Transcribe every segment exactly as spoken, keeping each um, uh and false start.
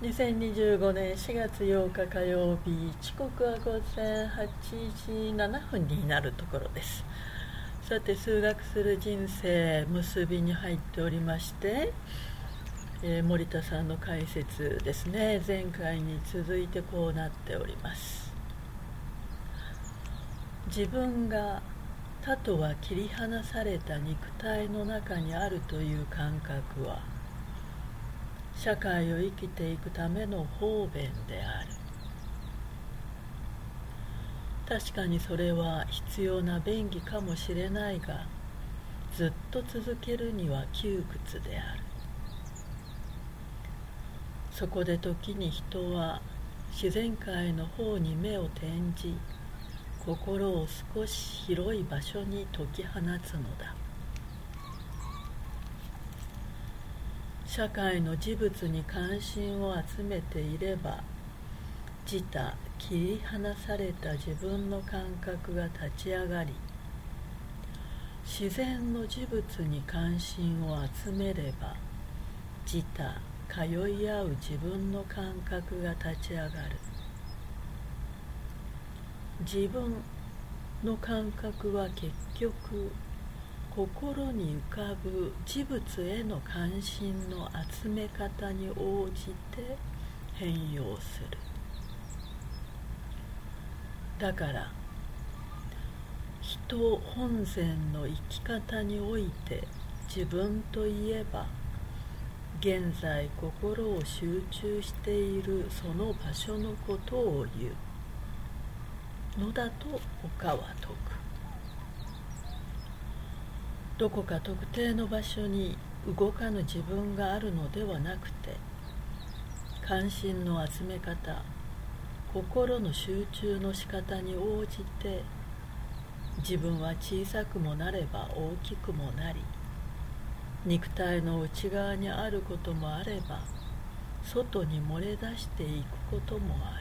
にせんにじゅうごねんしがつようか火曜日、時刻はごぜんはちじななふんになるところです。さて、数学する人生結びに入っておりまして、えー、森田さんの解説ですね。前回に続いてこうなっております。自分が他とは切り離された肉体の中にあるという感覚は、社会を生きていくための方便である。確かにそれは必要な便宜かもしれないが、ずっと続けるには窮屈である。そこで時に人は自然界の方に目を転じ、心を少し広い場所に解き放つのだ。社会の事物に関心を集めていれば、自他切り離された自分の感覚が立ち上がり、自然の事物に関心を集めれば、自他通い合う自分の感覚が立ち上がる。自分の感覚は結局、心に浮かぶ事物への関心の集め方に応じて変容する。だから人本然の生き方において、自分といえば現在心を集中しているその場所のことを言うのだと他は説く。どこか特定の場所に動かぬ自分があるのではなくて、関心の集め方、心の集中の仕方に応じて、自分は小さくもなれば大きくもなり、肉体の内側にあることもあれば、外に漏れ出していくこともあ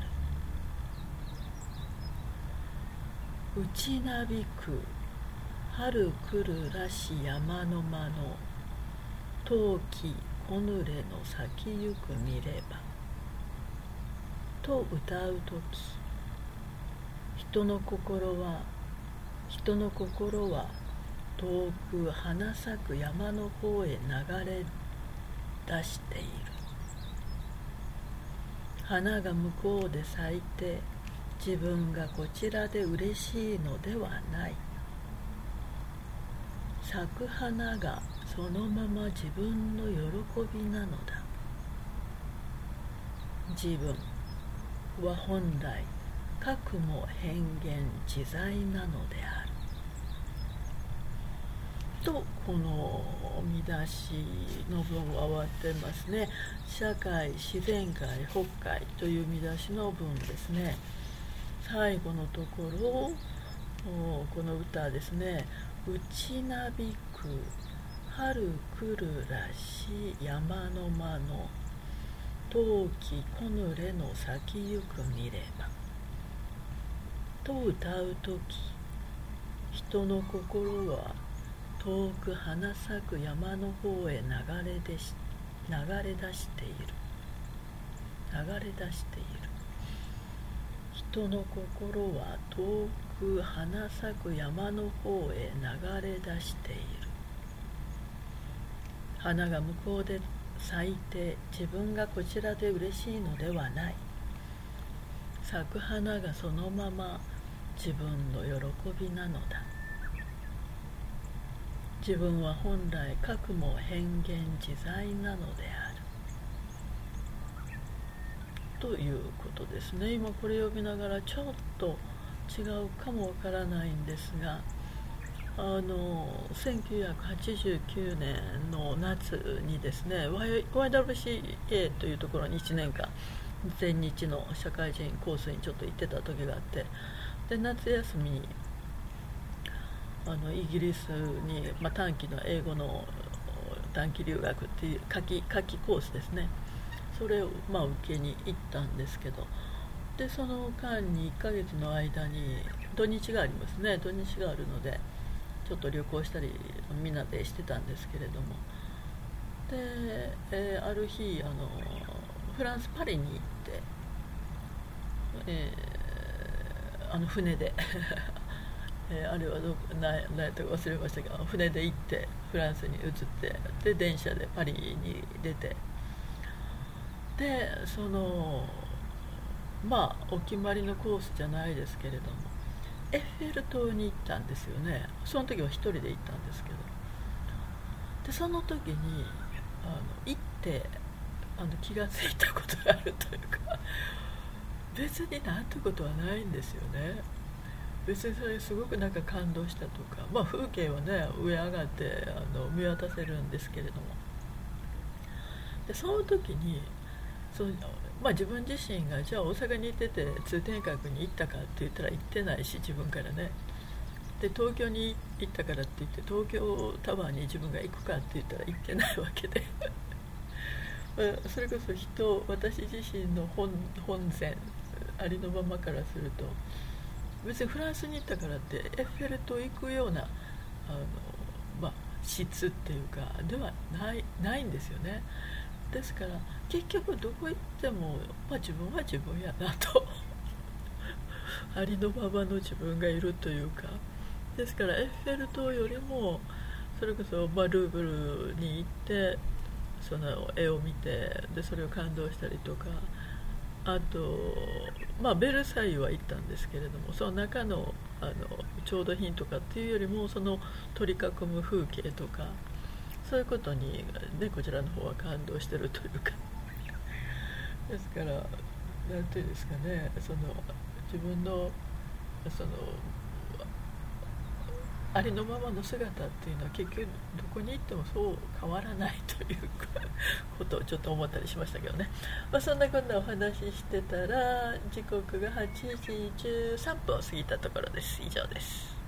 る。内なびく春来るらし山の間の冬季こぬれの咲きゆく見ればと歌うとき、人の心は人の心は遠く花咲く山の方へ流れ出している。花が向こうで咲いて、自分がこちらで嬉しいのではない。咲く花がそのまま自分の喜びなのだ。自分は本来かくも変幻自在なのである。と、この見出しの文は終わってますね。社会、自然界、北海という見出しの文ですね。最後のところ、この歌ですね。内なびく春来るらし山の間の冬季こぬれの咲きゆく見ればと歌うとき、人の心は遠く花咲く山の方へ流れ出し流れ出している流れ出している人の心は遠く花咲く山の方へ流れ出している。花が向こうで咲いて、自分がこちらで嬉しいのではない。咲く花がそのまま自分の喜びなのだ。自分は本来かくも変幻自在なのである。ということですね。今これ読みながらちょっと違うかもわからないんですが、あのせんきゅうひゃくはちじゅうきゅうねんの夏にですね ワイダブリューシーエー というところにいちねんかん全日の社会人コースにちょっと行ってた時があって、で夏休みにあのイギリスに、まあ、短期の英語の短期留学っていう夏季、夏季コースですね。それを、まあ、受けに行ったんですけど、でその間にいっかげつの間に土日がありますね。土日があるのでちょっと旅行したりみんなでしてたんですけれども、で、えー、ある日あのフランスパリに行って、えー、あの船でえー、あれはどな何やったか忘れましたが、船で行ってフランスに移って、で電車でパリに出て、でそのまあお決まりのコースじゃないですけれども、エッフェル塔に行ったんですよね。その時は一人で行ったんですけど、でその時にあの行ってあの気が付いたことがあるというか、別になんてことはないんですよね。別にそれすごくなんか感動したとか、まあ風景はね上上がってあの見渡せるんですけれども、でその時にその、まあ、自分自身がじゃあ大阪に行ってて通天閣に行ったかって言ったら行ってないし、自分からね。で東京に行ったからって言って東京タワーに自分が行くかって言ったら行ってないわけでそれこそ人私自身の 本, 本線ありのままからすると、別にフランスに行ったからってエッフェル塔行くようなあの、まあ、質っていうかではない、ないんですよね。ですから結局どこ行っても、まあ、自分は自分やなとありのままの自分がいるというか、ですからエッフェル塔よりもそれこそ、まあ、ルーブルに行ってその絵を見て、でそれを感動したりとか、あと、まあ、ベルサイユは行ったんですけれども、その中の、あの調度品とかっていうよりもその取り囲む風景とか、そういうことに、ね、こちらの方は感動してるというかですから何ていうんですかね、その自分のそのありのままの姿っていうのは結局どこに行ってもそう変わらないということをちょっと思ったりしましたけどね、まあ、そんなこんなお話ししてたら時刻がはちじじゅうさんぷんを過ぎたところです。以上です。